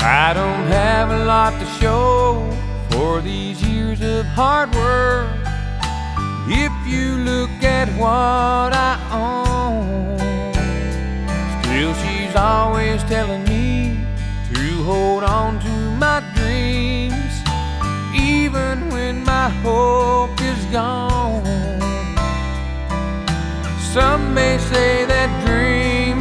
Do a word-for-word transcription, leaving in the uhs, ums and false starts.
I don't have a lot to show for these years of hard work. If you look at what I own, still she's always telling me to hold on to my dreams, even when my hope is gone.